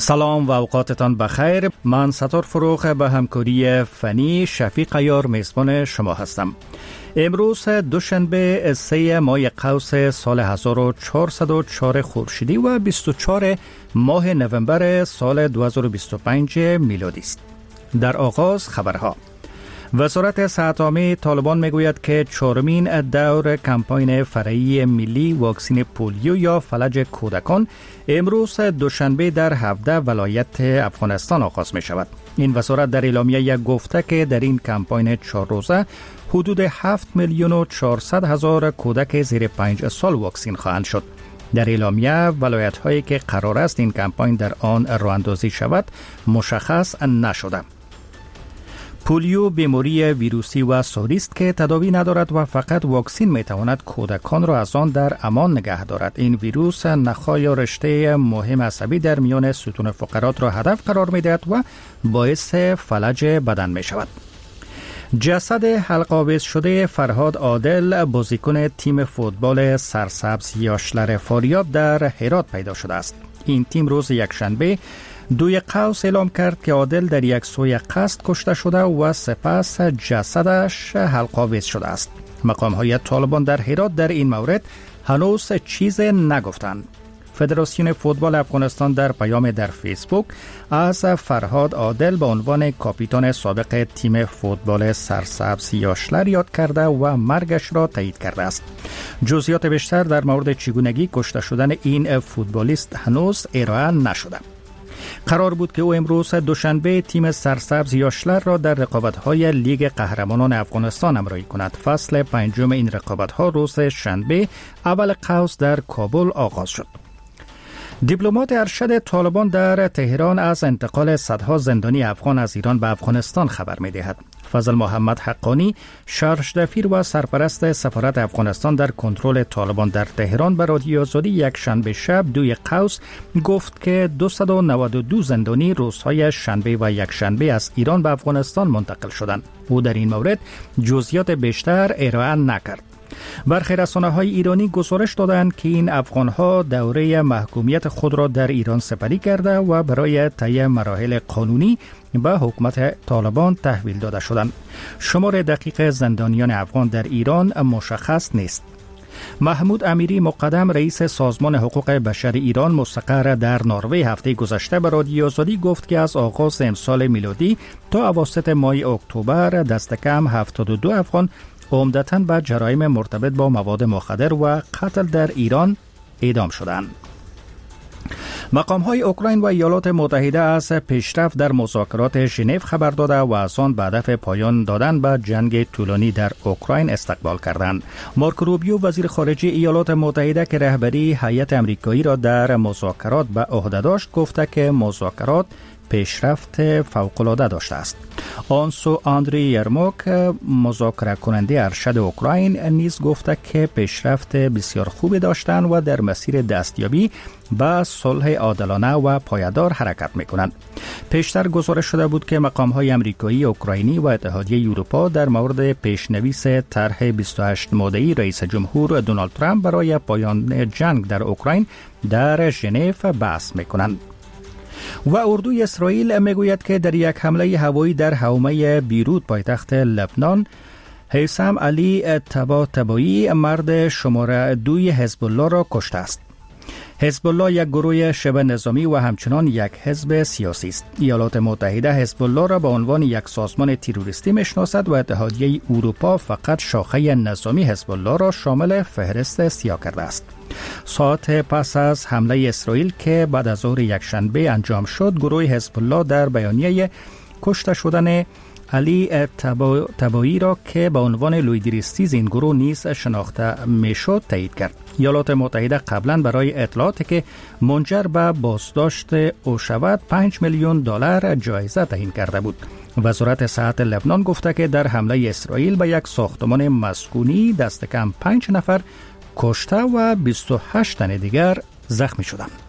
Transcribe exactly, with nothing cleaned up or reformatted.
سلام و اوقاتتان بخیر. من ستار فروخ به همکاری فنی شفیق عیار میزبان شما هستم. امروز دوشنبه سه ماه قوس سال هزار و چهارصد و چهار خورشیدی و بیست و چهار ماه نوامبر سال دو هزار و بیست و پنج میلادی است. در آغاز خبرها. وزارت صحت عامه طالبان میگوید که چهارمین دور کمپاین فرعی ملی واکسن پولیو یا فلج کودکان امروز دوشنبه در هفده ولایت افغانستان آغاز می شود. این وزارت در اعلامیه گفته که در این کمپاین چهار روزه حدود هفت میلیون و چهارصد هزار کودک زیر پنج سال واکسن خواهند شد. در اعلامیه ولایت هایی که قرار است این کمپاین در آن راه اندازی شود مشخص نشده. پولیو بیماری ویروسی و ساری است که تداوی ندارد و فقط واکسن میتواند کودکان را از آن در امان نگه دارد. این ویروس نخاع یا رشته مهم عصبی در میان ستون فقرات را هدف قرار میدهد و باعث فلج بدن می شود. جسد حلق‌آویز شده فرهاد عادل بازیکن تیم فوتبال سرسبز یاشلر فاریاب در هرات پیدا شده است. این تیم روز یکشنبه دوی قوس اعلام کرد که عادل در یک سوی قصد کشته شده و سپس جسدش حلق‌آویز شده است. مقام‌های طالبان در هرات در این مورد هنوز چیز نگفتند. فدراسیون فوتبال افغانستان در پیام در فیسبوک از فرهاد عادل به عنوان کاپیتان سابق تیم فوتبال سرسبز یاشلر یاد کرده و مرگش را تایید کرده است. جزئیات بیشتر در مورد چگونگی کشته شدن این فوتبالیست هنوز ارائه نشده. قرار بود که او امروز دوشنبه تیم سرسبز یاشلر را در رقابت‌های لیگ قهرمانان افغانستان همراهی کند. فصل پنجم این رقابت‌ها روز شنبه اول قوس در کابل آغاز شد. دیپلمات ارشد طالبان در تهران از انتقال صدها زندانی افغان از ایران به افغانستان خبر می‌دهد. فضل محمد حقانی شارژدفیر و سرپرست سفارت افغانستان در کنترل طالبان در تهران به رادیو آزادی یک شنبه شب دوی قوس گفت که دویست و نود و دو زندانی روزهای شنبه و یک شنبه از ایران به افغانستان منتقل شدند. او در این مورد جزئیات بیشتر ارائه نکرد. برخی رسانه‌های ایرانی گزارش دادند که این افغان‌ها دوره محکومیت خود را در ایران سپری کرده و برای طی مراحل قانونی به حکومت طالبان تحویل داده شدند. شمار دقیق زندانیان افغان در ایران مشخص نیست. محمود امیری مقدم رئیس سازمان حقوق بشر ایران مستقر در نروژ هفته گذشته به رادیو آزادی گفت که از آغاز امسال میلادی تا اواسط ماه اکتبر دست کم هفتاد و دو افغان عمدتاً به جرایم مرتبط با مواد مخدر و قتل در ایران اعدام شدند. مقام‌های اوکراین و ایالات متحده از پیشرفت در مذاکرات ژنو خبر داده و از آن به هدف پایان دادن به جنگ طولانی در اوکراین استقبال کردند. مارک روبیو وزیر خارجه ایالات متحده که رهبری هیئت آمریکایی را در مذاکرات به عهده داشت گفته که مذاکرات پیشرفت فوق‌العاده داشته است. آنسو آندری یرموک مذاکره کننده ارشد اوکراین نیز گفته که پیشرفت بسیار خوبی داشتند و در مسیر دستیابی به صلح عادلانه و پایدار حرکت می‌کنند. پیشتر گزارش شده بود که مقام‌های آمریکایی، اوکراینی و اتحادیه اروپا در مورد پیشنویس طرح بیست و هشت ماده‌ای رئیس جمهور دونالد ترامپ برای پایان جنگ در اوکراین در ژنو بحث می‌کنند. و اردوی اسرائیل میگوید که در یک حمله هوایی در حومه بیروت پایتخت لبنان هیثم علی طباطبایی مرد شماره دوی حزب الله را کشته است. حزب الله یک گروه شبه نظامی و همچنان یک حزب سیاسی است. ایالات متحده حزب الله را به عنوان یک سازمان تروریستی میشناسد و اتحادیه اروپا فقط شاخه نظامی حزب الله را شامل فهرست سیاه کرده است. ساعت پس از حمله اسرائیل که بعد از ظهر یکشنبه انجام شد، گروه حزب الله در بیانیه کشته شدن علی طباطبایی را که به عنوان لویدریستیز این گروه نیز شناخته میشد تایید کرد. ایالات متحده قبلا برای اطلاعاتی که منجر به بازداشت او شود پنج میلیون دلار جایزه تعیین کرده بود. وزارت صحت لبنان گفته که در حمله اسرائیل به یک ساختمان مسکونی دست کم پنج نفر کشته و بیست و هشت تن دیگر زخمی شدند.